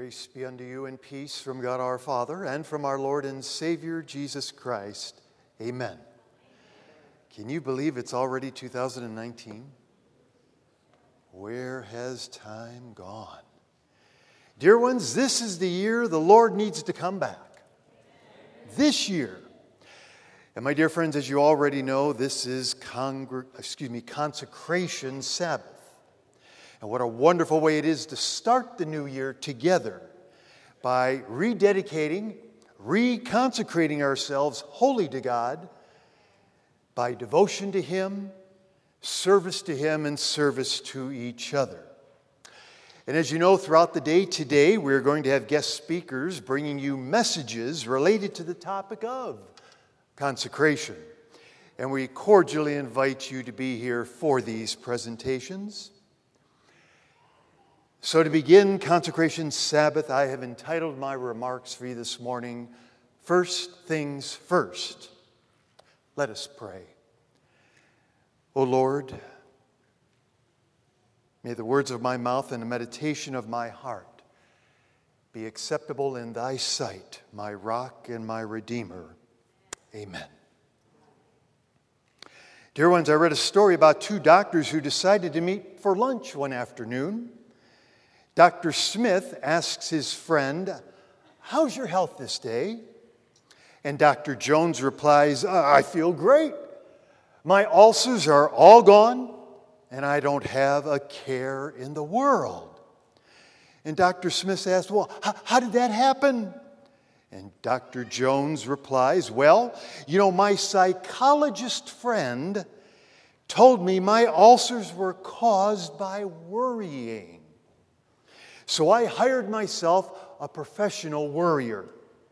Grace be unto you and peace from God our Father and from our Lord and Savior Jesus Christ. Amen. Can you believe it's already 2019? Where has time gone? Dear ones, this is the year the Lord needs to come back. This year. And my dear friends, as you already know, this is Consecration Sabbath. And what a wonderful way it is to start the new year together by rededicating, reconsecrating ourselves wholly to God by devotion to Him, service to Him, and service to each other. And as you know, throughout the day today, we're going to have guest speakers bringing you messages related to the topic of consecration. And we cordially invite you to be here for these presentations. So to begin Consecration Sabbath, I have entitled my remarks for you this morning, First Things First. Let us pray. O Lord, may the words of my mouth and the meditation of my heart be acceptable in Thy sight, my rock and my redeemer. Amen. Dear ones, I read a story about two doctors who decided to meet for lunch one afternoon. Dr. Smith asks his friend, "How's your health this day?" And Dr. Jones replies, "I feel great. My ulcers are all gone, and I don't have a care in the world." And Dr. Smith asks, "Well, how did that happen?" And Dr. Jones replies, "Well, my psychologist friend told me my ulcers were caused by worrying. So I hired myself a professional worrier.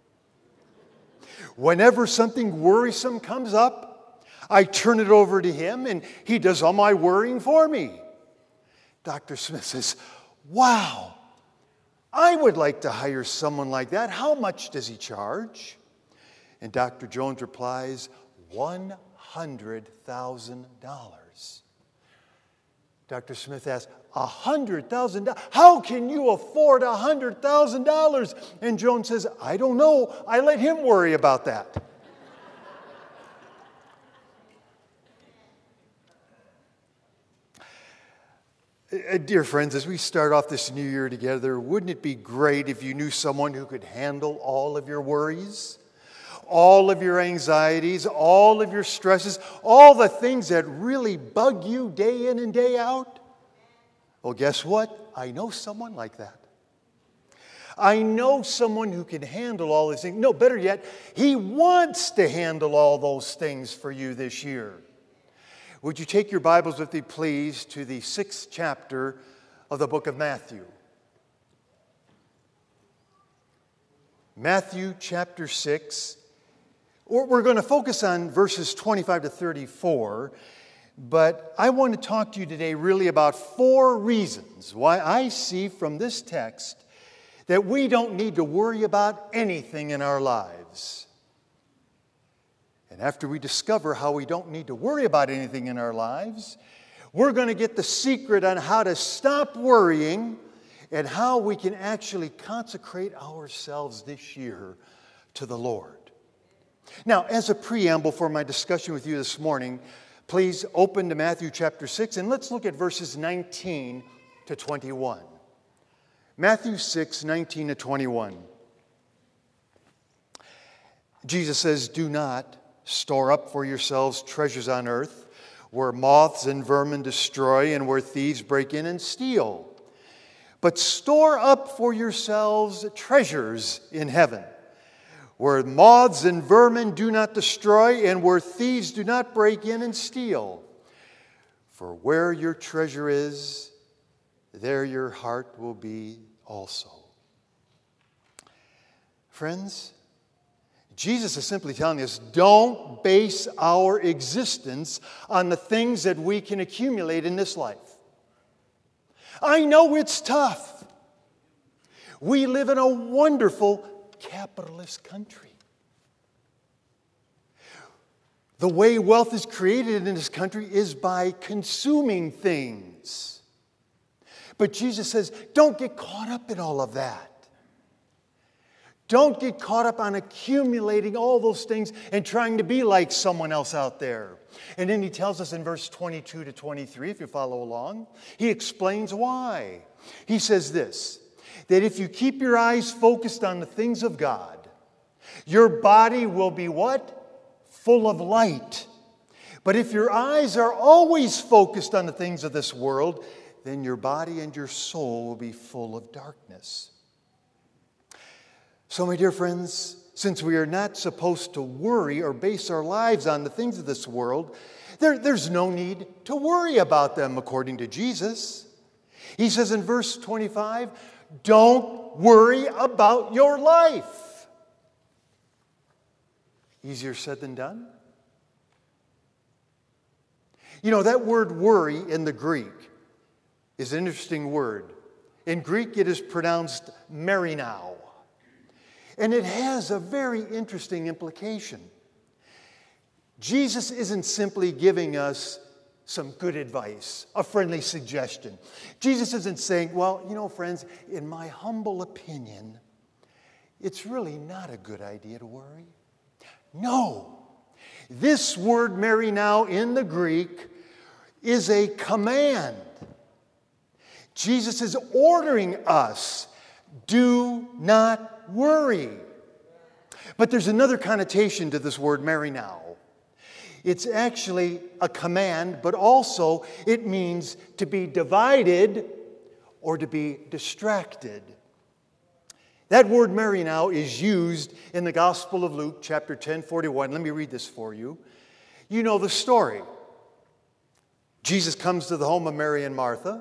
Whenever something worrisome comes up, I turn it over to him and he does all my worrying for me." Dr. Smith says, "Wow, I would like to hire someone like that. How much does he charge?" And Dr. Jones replies, $100,000. Dr. Smith asks, $100,000? How can you afford $100,000? And Jones says, "I don't know. I let him worry about that." Dear friends, as we start off this new year together, wouldn't it be great if you knew someone who could handle all of your worries, all of your anxieties, all of your stresses, all the things that really bug you day in and day out? Well, guess what? I know someone like that. I know someone who can handle all these things. No, better yet, he wants to handle all those things for you this year. Would you take your Bibles with me, please, to the 6th chapter of the book of Matthew. Matthew chapter 6. We're going to focus on verses 25 to 34, but I want to talk to you today really about 4 reasons why I see from this text that we don't need to worry about anything in our lives. And after we discover how we don't need to worry about anything in our lives, we're going to get the secret on how to stop worrying and how we can actually consecrate ourselves this year to the Lord. Now, as a preamble for my discussion with you this morning, please open to Matthew chapter 6 and let's look at verses 19 to 21. Matthew 6, 19 to 21. Jesus says, "Do not store up for yourselves treasures on earth, where moths and vermin destroy and where thieves break in and steal. But store up for yourselves treasures in heaven, where moths and vermin do not destroy and where thieves do not break in and steal. For where your treasure is, there your heart will be also." Friends, Jesus is simply telling us, don't base our existence on the things that we can accumulate in this life. I know it's tough. We live in a wonderful capitalist country. The way wealth is created in this country is by consuming things. But Jesus says, don't get caught up in all of that. Don't get caught up on accumulating all those things and trying to be like someone else out there. And then he tells us in verse 22 to 23, if you follow along, he explains why. He says this, that if you keep your eyes focused on the things of God, your body will be what? Full of light. But if your eyes are always focused on the things of this world, then your body and your soul will be full of darkness. So, my dear friends, since we are not supposed to worry or base our lives on the things of this world, there's no need to worry about them according to Jesus. He says in verse 25, don't worry about your life. Easier said than done? You know, that word worry in the Greek is an interesting word. In Greek, it is pronounced merinao. And it has a very interesting implication. Jesus isn't simply giving us some good advice, a friendly suggestion. Jesus isn't saying, well, you know, friends, in my humble opinion, it's really not a good idea to worry. No. This word merinao in the Greek is a command. Jesus is ordering us, do not worry. But there's another connotation to this word merinao. It's actually a command, but also it means to be divided or to be distracted. That word merinao is used in the Gospel of Luke, chapter 10, 41. Let me read this for you. You know the story. Jesus comes to the home of Mary and Martha.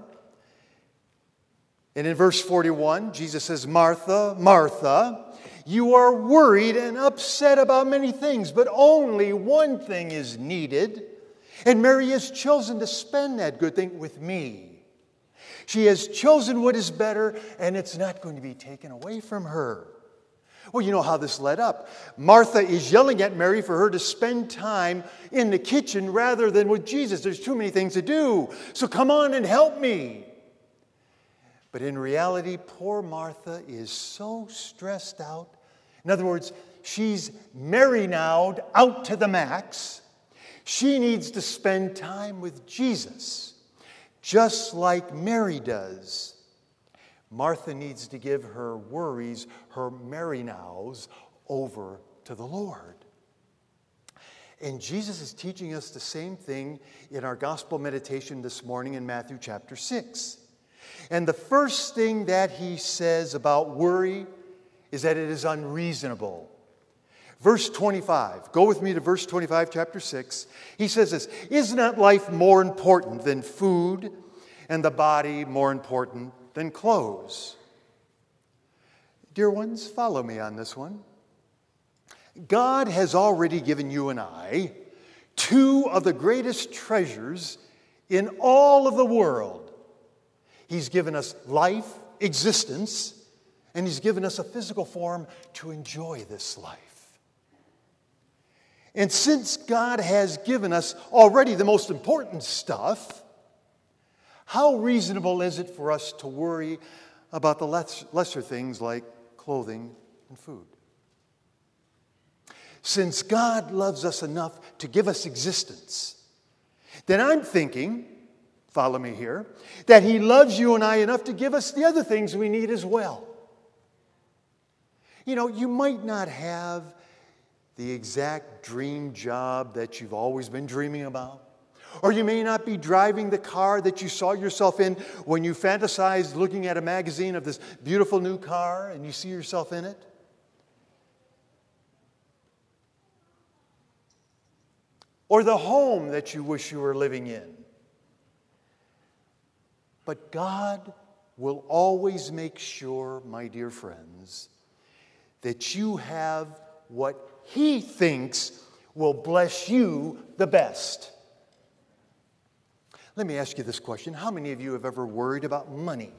And in verse 41, Jesus says, Martha, Martha, you are worried and upset about many things, but only one thing is needed. And Mary has chosen to spend that good thing with me. She has chosen what is better, and it's not going to be taken away from her. Well, you know how this led up. Martha is yelling at Mary for her to spend time in the kitchen rather than with Jesus. There's too many things to do. So come on and help me. But in reality, poor Martha is so stressed out. In other words, she's merinowed out to the max. She needs to spend time with Jesus, just like Mary does. Martha needs to give her worries, her merinows, over to the Lord. And Jesus is teaching us the same thing in our gospel meditation this morning in Matthew chapter 6. And the first thing that he says about worry is that it is unreasonable. Verse 25. Go with me to verse 25, chapter 6. He says this, is not life more important than food, and the body more important than clothes? Dear ones, follow me on this one. God has already given you and I two of the greatest treasures in all of the world. He's given us life, existence, and He's given us a physical form to enjoy this life. And since God has given us already the most important stuff, how reasonable is it for us to worry about the lesser things like clothing and food? Since God loves us enough to give us existence, then I'm thinking, follow me here, that He loves you and I enough to give us the other things we need as well. You know, you might not have the exact dream job that you've always been dreaming about. Or you may not be driving the car that you saw yourself in when you fantasized looking at a magazine of this beautiful new car and you see yourself in it. Or the home that you wish you were living in. But God will always make sure, my dear friends, that you have what He thinks will bless you the best. Let me ask you this question. How many of you have ever worried about money?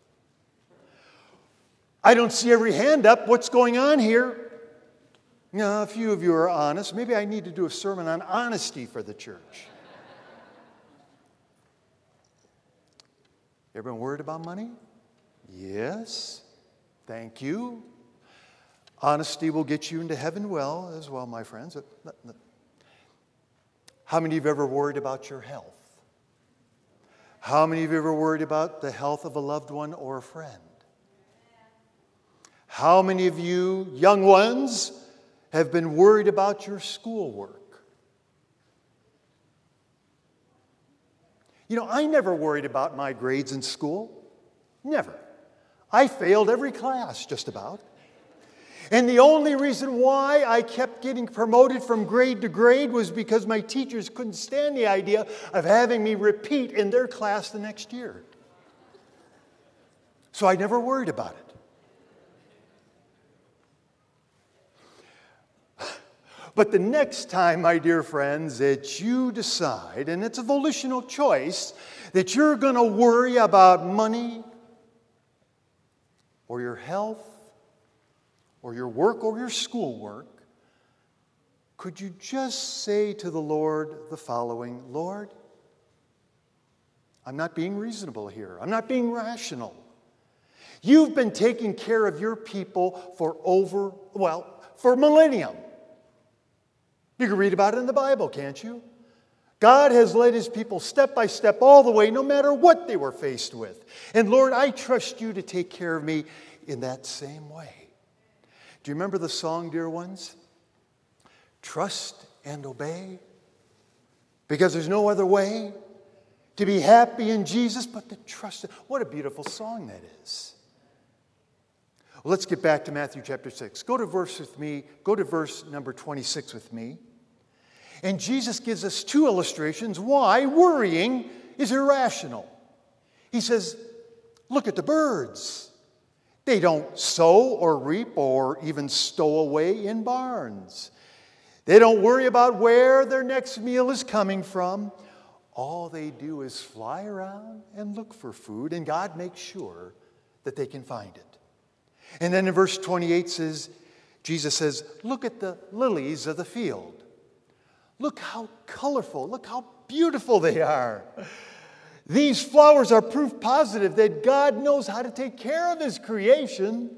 I don't see every hand up. What's going on here? A few of you are honest. Maybe I need to do a sermon on honesty for the church. You ever been worried about money? Yes. Thank you. Honesty will get you into heaven well as well, my friends. How many of you have ever worried about your health? How many of you have ever worried about the health of a loved one or a friend? How many of you young ones have been worried about your schoolwork? You know, I never worried about my grades in school. Never. I failed every class, just about. And the only reason why I kept getting promoted from grade to grade was because my teachers couldn't stand the idea of having me repeat in their class the next year. So I never worried about it. But the next time, my dear friends, that you decide, and it's a volitional choice, that you're going to worry about money or your health or your work or your schoolwork, could you just say to the Lord the following: Lord, I'm not being reasonable here. I'm not being rational. You've been taking care of your people for millennium. You can read about it in the Bible, can't you? God has led His people step by step all the way, no matter what they were faced with. And Lord, I trust You to take care of me in that same way. Do you remember the song, dear ones? Trust and obey, because there's no other way to be happy in Jesus but to trust Him. What a beautiful song that is. Well, let's get back to Matthew chapter 6. Go to verse number 26 with me. And Jesus gives us two illustrations why worrying is irrational. He says, look at the birds. They don't sow or reap or even stow away in barns. They don't worry about where their next meal is coming from. All they do is fly around and look for food, and God makes sure that they can find it. And then in verse 28 Jesus says, look at the lilies of the field. Look how colorful, look how beautiful they are. These flowers are proof positive that God knows how to take care of His creation.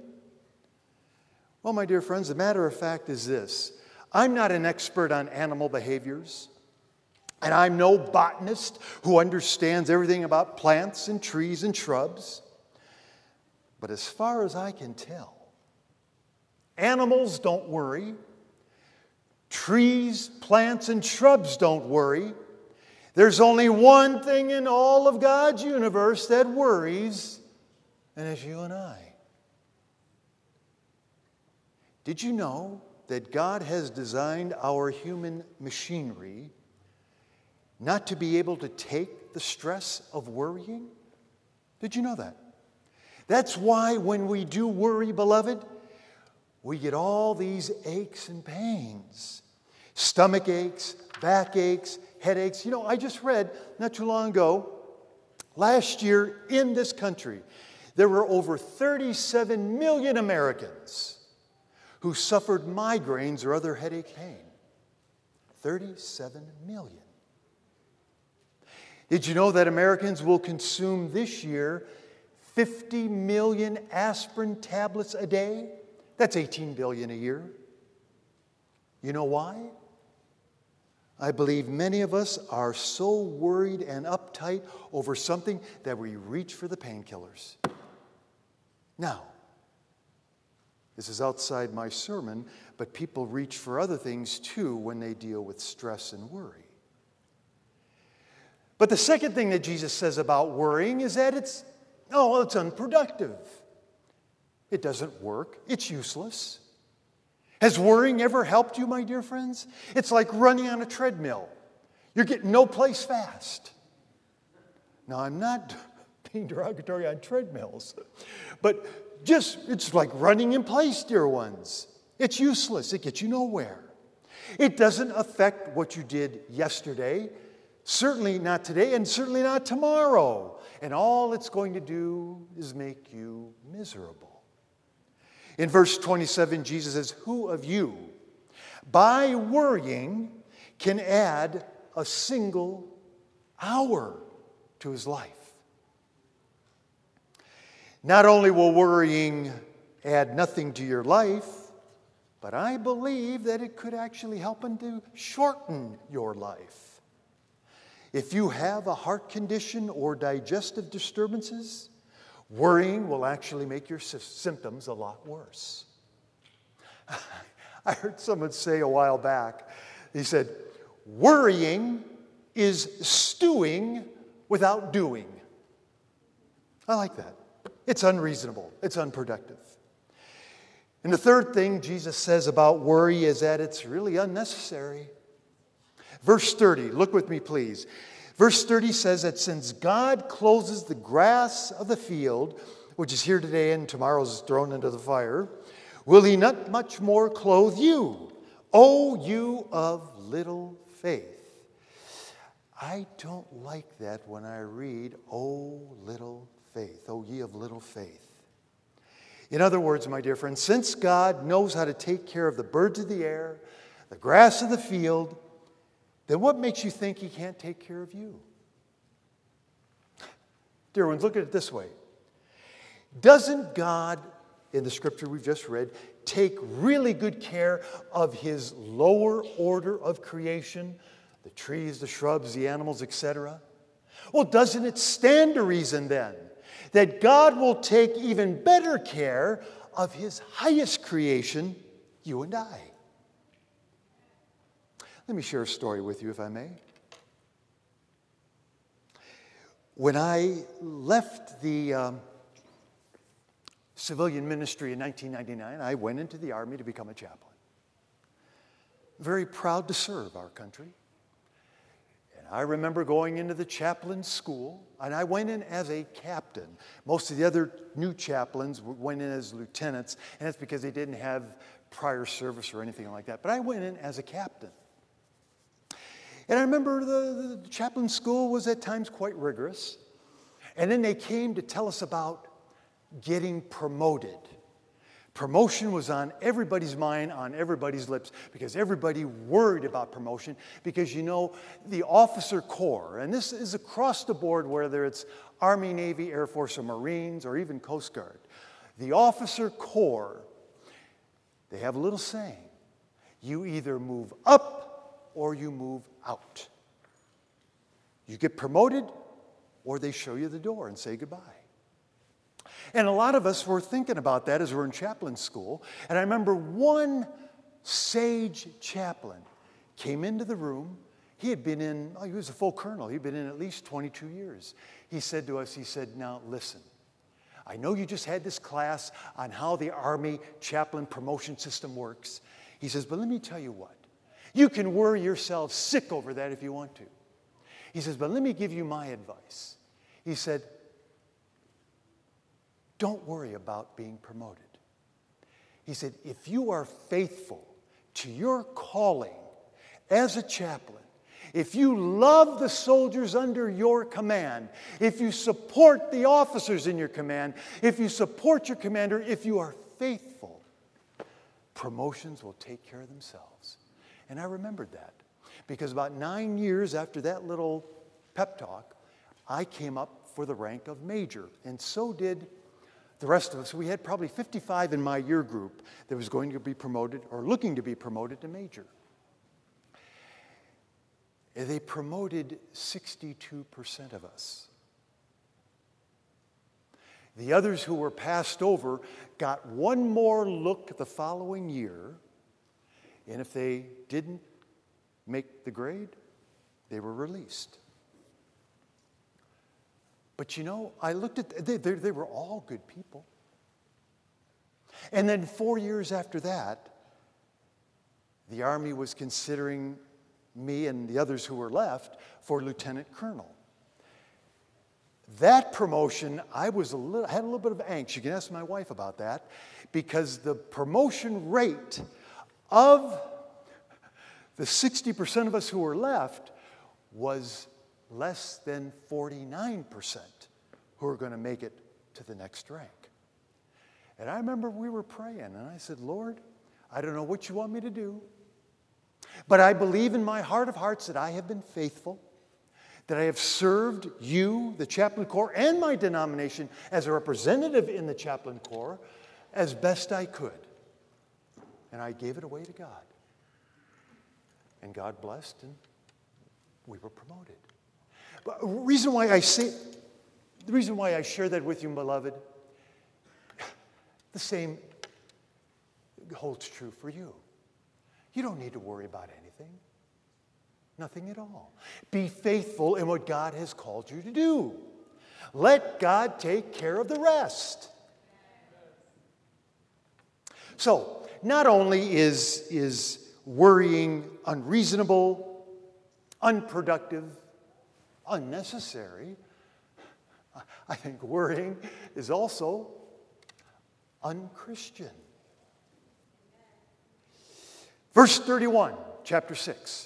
Well, my dear friends, the matter of fact is this. I'm not an expert on animal behaviors, and I'm no botanist who understands everything about plants and trees and shrubs. But as far as I can tell, animals don't worry. Trees, plants, and shrubs don't worry. There's only one thing in all of God's universe that worries, and it's you and I. Did you know that God has designed our human machinery not to be able to take the stress of worrying? Did you know that? That's why when we do worry, beloved, we get all these aches and pains. Stomach aches, back aches, headaches. You know, I just read not too long ago, last year in this country, there were over 37 million Americans who suffered migraines or other headache pain. 37 million. Did you know that Americans will consume this year 50 million aspirin tablets a day? That's 18 billion a year. You know why? I believe many of us are so worried and uptight over something that we reach for the painkillers. Now, this is outside my sermon, but people reach for other things too when they deal with stress and worry. But the second thing that Jesus says about worrying is that it's unproductive. It doesn't work. It's useless. Has worrying ever helped you, my dear friends? It's like running on a treadmill. You're getting no place fast. Now, I'm not being derogatory on treadmills, but it's like running in place, dear ones. It's useless. It gets you nowhere. It doesn't affect what you did yesterday, certainly not today, and certainly not tomorrow. And all it's going to do is make you miserable. In verse 27, Jesus says, "Who of you, by worrying, can add a single hour to his life?" Not only will worrying add nothing to your life, but I believe that it could actually help to shorten your life. If you have a heart condition or digestive disturbances, worrying will actually make your symptoms a lot worse. I heard someone say a while back, he said, worrying is stewing without doing. I like that. It's unreasonable. It's unproductive. And the third thing Jesus says about worry is that it's really unnecessary. Verse 30, look with me please. Verse 30 says that since God clothes the grass of the field, which is here today and tomorrow is thrown into the fire, will he not much more clothe you, O you of little faith? I don't like that when I read, O little faith, O ye of little faith. In other words, my dear friends, since God knows how to take care of the birds of the air, the grass of the field, then what makes you think he can't take care of you? Dear ones, look at it this way. Doesn't God, in the scripture we've just read, take really good care of his lower order of creation, the trees, the shrubs, the animals, etc.? Well, doesn't it stand to reason then that God will take even better care of his highest creation, you and I? Let me share a story with you, if I may. When I left the civilian ministry in 1999, I went into the Army to become a chaplain. Very proud to serve our country. And I remember going into the chaplain school, and I went in as a captain. Most of the other new chaplains went in as lieutenants, and that's because they didn't have prior service or anything like that. But I went in as a captain. And I remember the chaplain school was at times quite rigorous. And then they came to tell us about getting promoted. Promotion was on everybody's mind, on everybody's lips, because everybody worried about promotion. Because, you know, the officer corps, and this is across the board, whether it's Army, Navy, Air Force, or Marines, or even Coast Guard. The officer corps, they have a little saying. You either move up or you move out. You get promoted, or they show you the door and say goodbye. And a lot of us were thinking about that as we're in chaplain school. And I remember one sage chaplain came into the room. He had been in, he was a full colonel. He'd been in at least 22 years. He said to us, he said, now listen, I know you just had this class on how the Army chaplain promotion system works. He says, but let me tell you what. You can worry yourself sick over that if you want to. He says, but let me give you my advice. He said, don't worry about being promoted. He said, if you are faithful to your calling as a chaplain, if you love the soldiers under your command, if you support the officers in your command, if you support your commander, if you are faithful, promotions will take care of themselves. And I remembered that because about 9 years after that little pep talk, I came up for the rank of major, and so did the rest of us. We had probably 55 in my year group that was going to be promoted or looking to be promoted to major. And they promoted 62% of us. The others who were passed over got one more look the following year, and if they didn't make the grade, they were released. But you know, I looked at, they were all good people. And then 4 years after that, the Army was considering me and the others who were left for lieutenant colonel. That promotion, I had a little bit of angst. You can ask my wife about that, because the promotion rate of the 60% of us who were left was less than 49% who were going to make it to the next rank. And I remember we were praying, and I said, Lord, I don't know what you want me to do, but I believe in my heart of hearts that I have been faithful, that I have served you, the chaplain corps, and my denomination as a representative in the chaplain corps as best I could. and I gave it away to God. And God blessed, and we were promoted. But the reason why I share that with you, beloved, the same holds true for you. You don't need to worry about anything. Nothing at all. Be faithful in what God has called you to do. Let God take care of the rest. So, not only is worrying unreasonable, unproductive, unnecessary, I think worrying is also unchristian. Verse 31, chapter 6.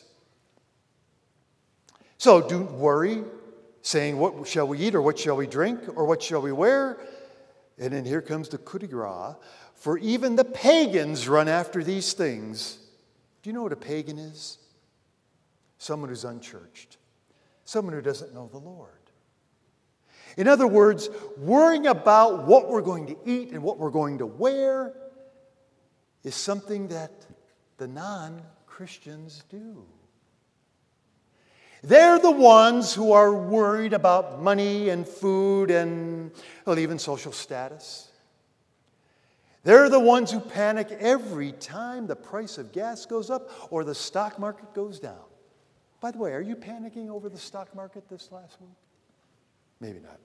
So don't worry, saying, what shall we eat, or what shall we drink, or what shall we wear? And then here comes the coup de grace. For even the pagans run after these things. Do you know what a pagan is? Someone who's unchurched. Someone who doesn't know the Lord. In other words, worrying about what we're going to eat and what we're going to wear is something that the non-Christians do. They're the ones who are worried about money and food and, well, even social status. They're the ones who panic every time the price of gas goes up or the stock market goes down. By the way, are you panicking over the stock market this last week? Maybe not.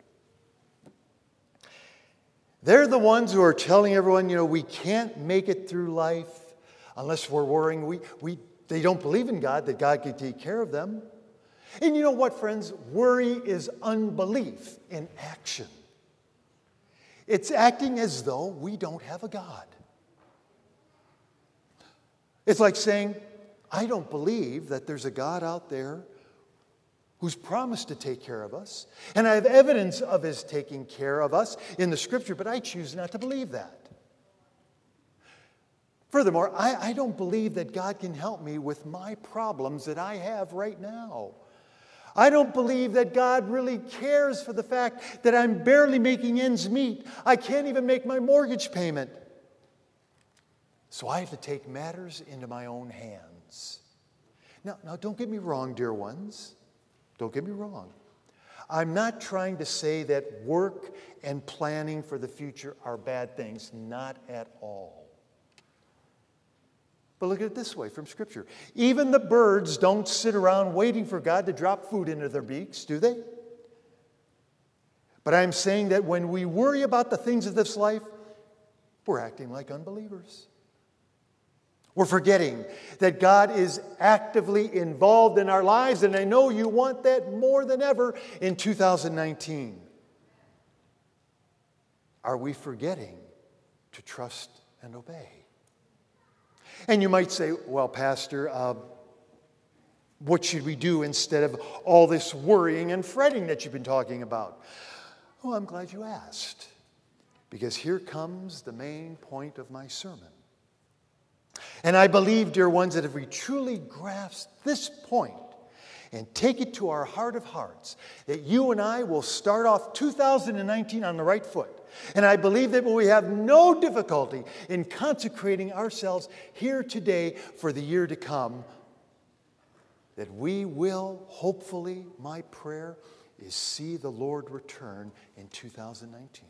They're the ones who are telling everyone, we can't make it through life unless we're worrying. They don't believe in God, that God can take care of them. And you know what, friends? Worry is unbelief in action. It's acting as though we don't have a God. It's like saying, I don't believe that there's a God out there who's promised to take care of us. And I have evidence of his taking care of us in the Scripture, but I choose not to believe that. Furthermore, I don't believe that God can help me with my problems that I have right now. I don't believe that God really cares for the fact that I'm barely making ends meet. I can't even make my mortgage payment. So I have to take matters into my own hands. Now, don't get me wrong, dear ones. Don't get me wrong. I'm not trying to say that work and planning for the future are bad things. Not at all. But look at it this way from Scripture. Even the birds don't sit around waiting for God to drop food into their beaks, do they? But I'm saying that when we worry about the things of this life, we're acting like unbelievers. We're forgetting that God is actively involved in our lives, and I know you want that more than ever in 2019. Are we forgetting to trust and obey? And you might say, well, Pastor, what should we do instead of all this worrying and fretting that you've been talking about? Oh, I'm glad you asked, because here comes the main point of my sermon. And I believe, dear ones, that if we truly grasp this point and take it to our heart of hearts, that you and I will start off 2019 on the right foot. And I believe that we have no difficulty in consecrating ourselves here today for the year to come, that we will, hopefully, my prayer is see the Lord return in 2019.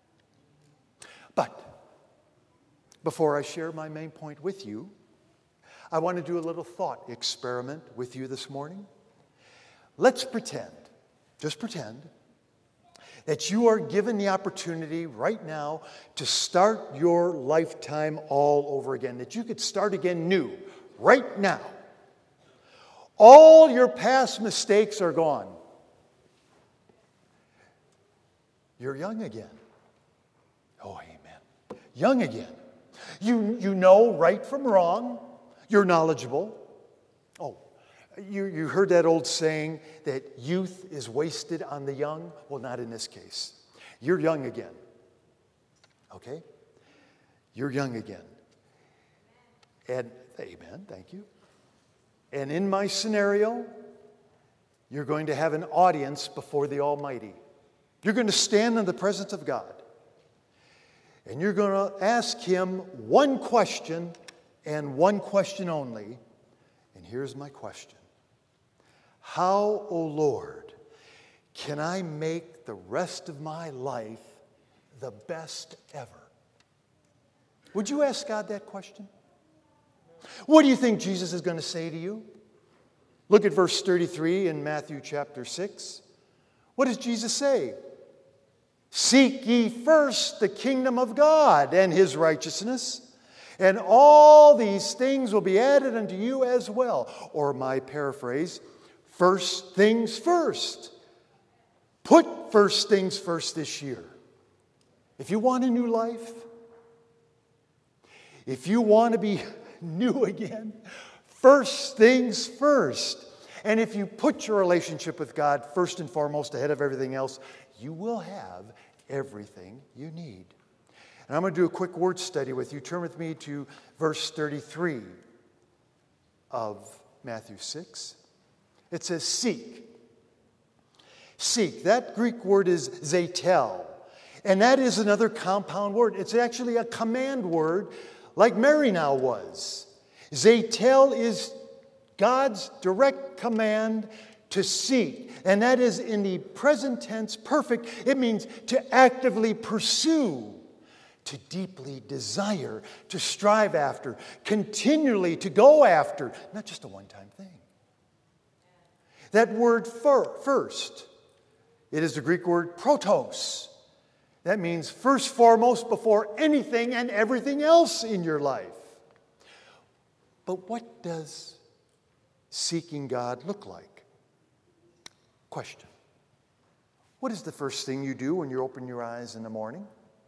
But before I share my main point with you, I want to do a little thought experiment with you this morning. Let's pretend, just pretend, that you are given the opportunity right now to start your lifetime all over again, that you could start again new, right now. All your past mistakes are gone. You're young again. Oh, amen. Young again. You know right from wrong. You're knowledgeable. Oh, you heard that old saying that youth is wasted on the young? Well, not in this case. You're young again. Okay? You're young again. And, amen, thank you. And in my scenario, you're going to have an audience before the Almighty. You're going to stand in the presence of God. And you're going to ask Him one question and one question only. And here's my question. How, O Lord, can I make the rest of my life the best ever? Would you ask God that question? What do you think Jesus is going to say to you? Look at verse 33 in Matthew chapter 6. What does Jesus say? Seek ye first the kingdom of God and his righteousness, and all these things will be added unto you as well. Or my paraphrase, first things first. Put first things first this year. If you want a new life, if you want to be new again, first things first. And if you put your relationship with God first and foremost ahead of everything else, you will have everything you need. And I'm going to do a quick word study with you. Turn with me to verse 33 of Matthew 6. It says, seek. Seek. That Greek word is zetel. And that is another compound word. It's actually a command word like Mary now was. Zetel is God's direct command to seek. And that is in the present tense, perfect. It means to actively pursue, to deeply desire, to strive after, continually to go after, not just a one-time thing. That word first, it is the Greek word protos. That means first, foremost, before anything and everything else in your life. But what does seeking God look like? Question. What is the first thing you do when you open your eyes in the morning?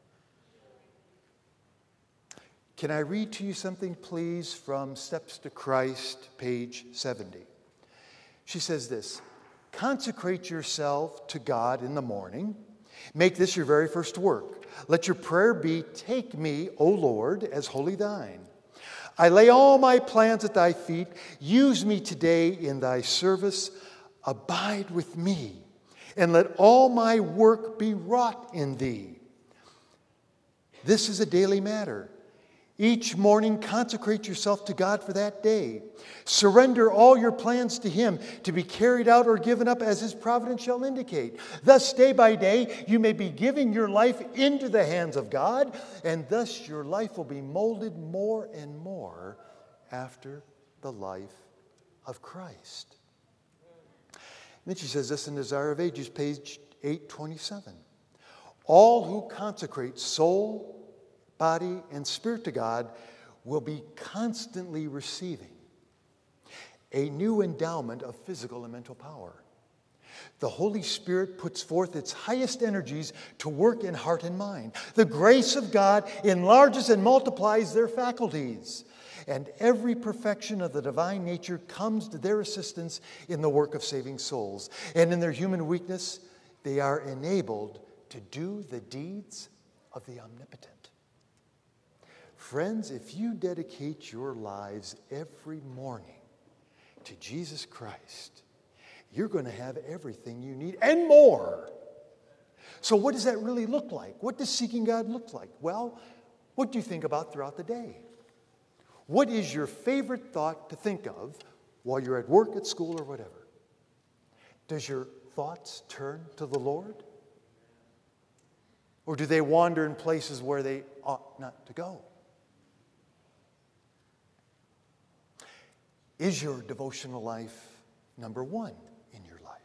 Can I read to you something, please, from Steps to Christ, page 70? She says this, consecrate yourself to God in the morning. Make this your very first work. Let your prayer be, take me, O Lord, as wholly thine. I lay all my plans at thy feet. Use me today in thy service. Abide with me, and let all my work be wrought in thee. This is a daily matter. Each morning, consecrate yourself to God for that day. Surrender all your plans to Him to be carried out or given up as His providence shall indicate. Thus, day by day, you may be giving your life into the hands of God, and thus your life will be molded more and more after the life of Christ. And then she says this in Desire of Ages, page 827. All who consecrate soul, body, and spirit to God will be constantly receiving a new endowment of physical and mental power. The Holy Spirit puts forth its highest energies to work in heart and mind. The grace of God enlarges and multiplies their faculties. And every perfection of the divine nature comes to their assistance in the work of saving souls. And in their human weakness, they are enabled to do the deeds of the omnipotent. Friends, if you dedicate your lives every morning to Jesus Christ, you're going to have everything you need and more. So what does that really look like? What does seeking God look like? Well, what do you think about throughout the day? What is your favorite thought to think of while you're at work, at school, or whatever? Does your thoughts turn to the Lord? Or do they wander in places where they ought not to go? Is your devotional life number one in your life?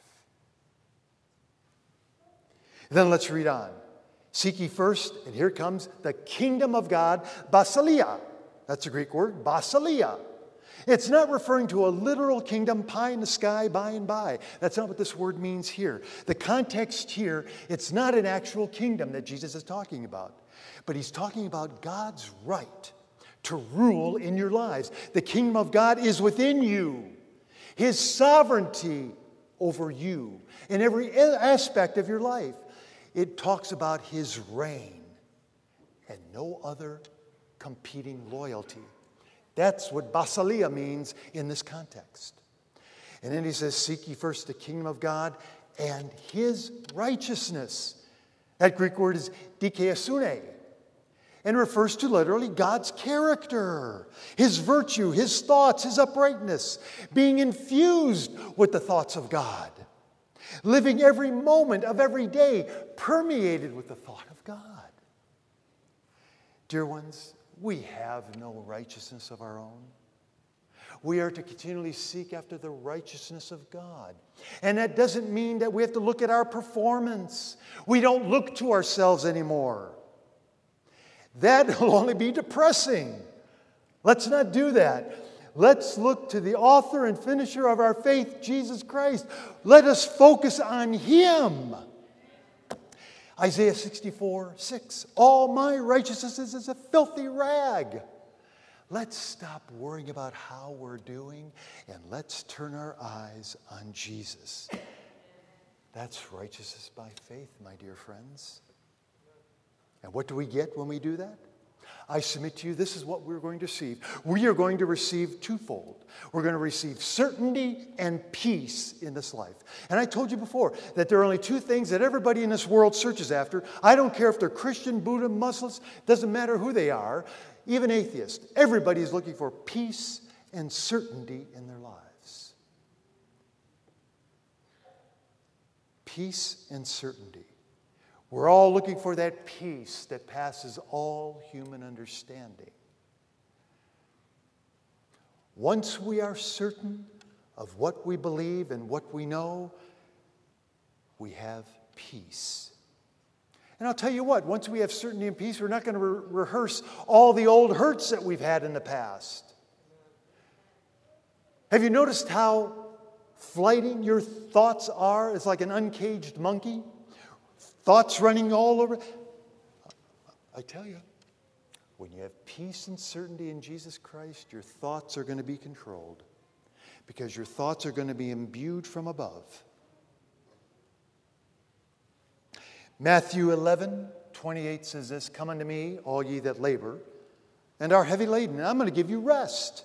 Then let's read on. Seek ye first, and here comes the kingdom of God, basileia. That's a Greek word, basileia. It's not referring to a literal kingdom, pie in the sky, by and by. That's not what this word means here. The context here, it's not an actual kingdom that Jesus is talking about. But he's talking about God's right to rule in your lives. The kingdom of God is within you. His sovereignty over you in every aspect of your life. It talks about His reign and no other competing loyalty. That's what basileia means in this context. And then he says, seek ye first the kingdom of God and His righteousness. That Greek word is dikaiosune. and refers to literally God's character, His virtue, His thoughts, His uprightness, being infused with the thoughts of God, living every moment of every day permeated with the thought of God. Dear ones, we have no righteousness of our own. We are to continually seek after the righteousness of God. And that doesn't mean that we have to look at our performance. We don't look to ourselves anymore. That will only be depressing. Let's not do that. Let's look to the author and finisher of our faith, Jesus Christ. Let us focus on Him. Isaiah 64:6. All my righteousness is a filthy rag. Let's stop worrying about how we're doing and let's turn our eyes on Jesus. That's righteousness by faith, my dear friends. And what do we get when we do that? I submit to you, this is what we're going to receive. We are going to receive twofold. We're going to receive certainty and peace in this life. And I told you before that there are only two things that everybody in this world searches after. I don't care if they're Christian, Buddha, Muslims, doesn't matter who they are, even atheists. Everybody is looking for peace and certainty in their lives. Peace and certainty. We're all looking for that peace that passes all human understanding. Once we are certain of what we believe and what we know, we have peace. And I'll tell you what, once we have certainty and peace, we're not going to rehearse all the old hurts that we've had in the past. Have you noticed how flighting your thoughts are? It's like an uncaged monkey. Thoughts running all over. I tell you, when you have peace and certainty in Jesus Christ, your thoughts are going to be controlled because your thoughts are going to be imbued from above. Matthew 11:28 says this, "Come unto me, all ye that labor and are heavy laden, and I'm going to give you rest."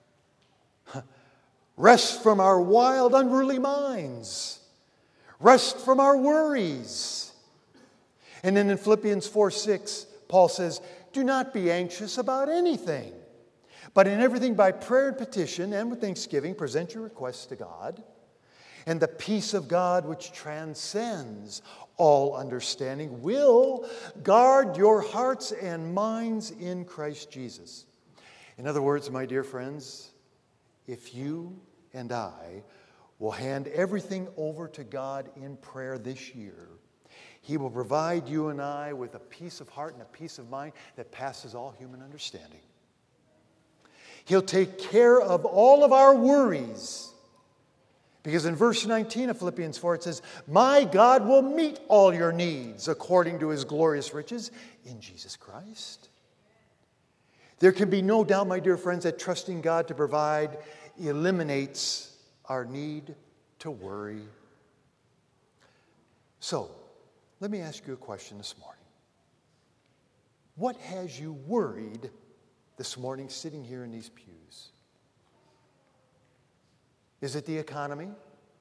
Rest from our wild, unruly minds. Rest from our worries. And then in Philippians 4:6, Paul says, "Do not be anxious about anything, but in everything by prayer and petition and with thanksgiving, present your requests to God. And the peace of God, which transcends all understanding, will guard your hearts and minds in Christ Jesus." In other words, my dear friends, if you and I will hand everything over to God in prayer this year, He will provide you and I with a peace of heart and a peace of mind that passes all human understanding. He'll take care of all of our worries. Because in verse 19 of Philippians 4, it says, "My God will meet all your needs according to His glorious riches in Jesus Christ." There can be no doubt, my dear friends, that trusting God to provide eliminates our need to worry. So, let me ask you a question this morning. What has you worried this morning sitting here in these pews? Is it the economy?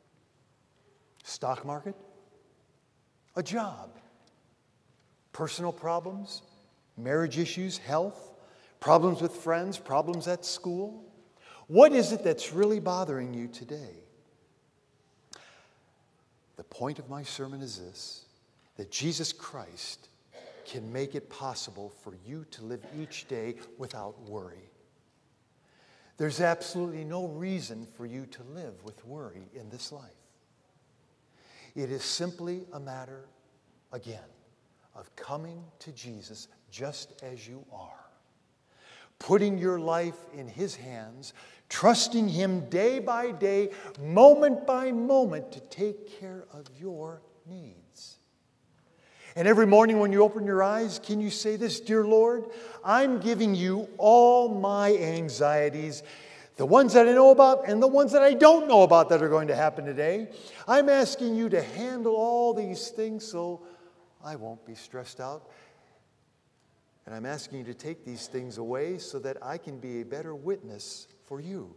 Stock market? A job? Personal problems? Marriage issues? Health? Problems with friends? Problems at school? What is it that's really bothering you today? The point of my sermon is this: that Jesus Christ can make it possible for you to live each day without worry. There's absolutely no reason for you to live with worry in this life. It is simply a matter, again, of coming to Jesus just as you are, putting your life in His hands, trusting Him day by day, moment by moment, to take care of your needs. And every morning when you open your eyes, can you say this: "Dear Lord, I'm giving you all my anxieties, the ones that I know about and the ones that I don't know about that are going to happen today. I'm asking you to handle all these things so I won't be stressed out. And I'm asking you to take these things away so that I can be a better witness for you."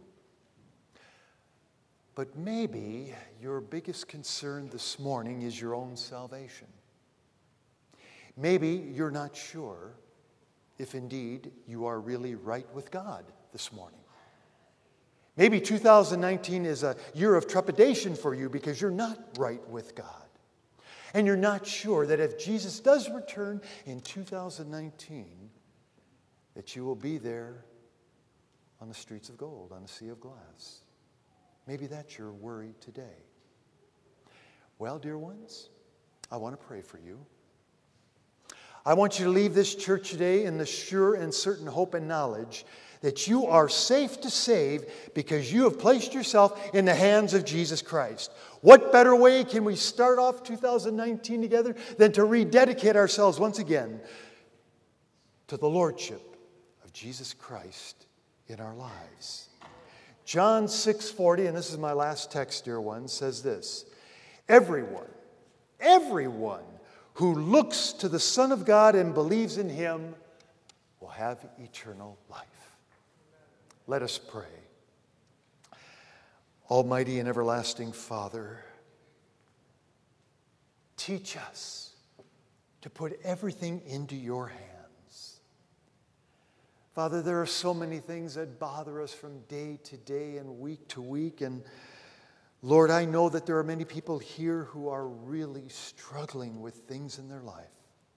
But maybe your biggest concern this morning is your own salvation. Maybe you're not sure if indeed you are really right with God this morning. Maybe 2019 is a year of trepidation for you because you're not right with God. And you're not sure that if Jesus does return in 2019, that you will be there on the streets of gold, on the sea of glass. Maybe that's your worry today. Well, dear ones, I want to pray for you. I want you to leave this church today in the sure and certain hope and knowledge that you are safe to save because you have placed yourself in the hands of Jesus Christ. What better way can we start off 2019 together than to rededicate ourselves once again to the Lordship of Jesus Christ in our lives? John 6:40, and this is my last text, dear ones, says this: everyone who looks to the Son of God and believes in Him will have eternal life. Let us pray. Almighty and everlasting Father, teach us to put everything into your hands. Father, there are so many things that bother us from day to day and week to week. And Lord, I know that there are many people here who are really struggling with things in their life.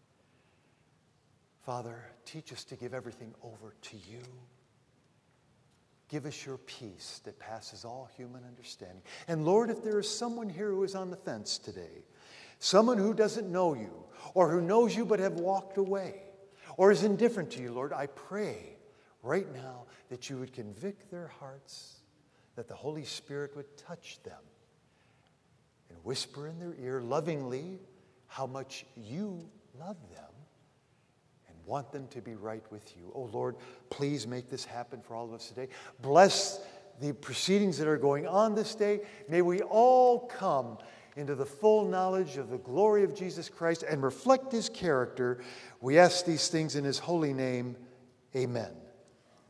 Father, teach us to give everything over to you. Give us your peace that passes all human understanding. And Lord, if there is someone here who is on the fence today, someone who doesn't know you, or who knows you but have walked away, or is indifferent to you, Lord, I pray right now that you would convict their hearts, that the Holy Spirit would touch them and whisper in their ear lovingly how much you love them and want them to be right with you. Oh Lord, please make this happen for all of us today. Bless the proceedings that are going on this day. May we all come into the full knowledge of the glory of Jesus Christ and reflect His character. We ask these things in His holy name. Amen.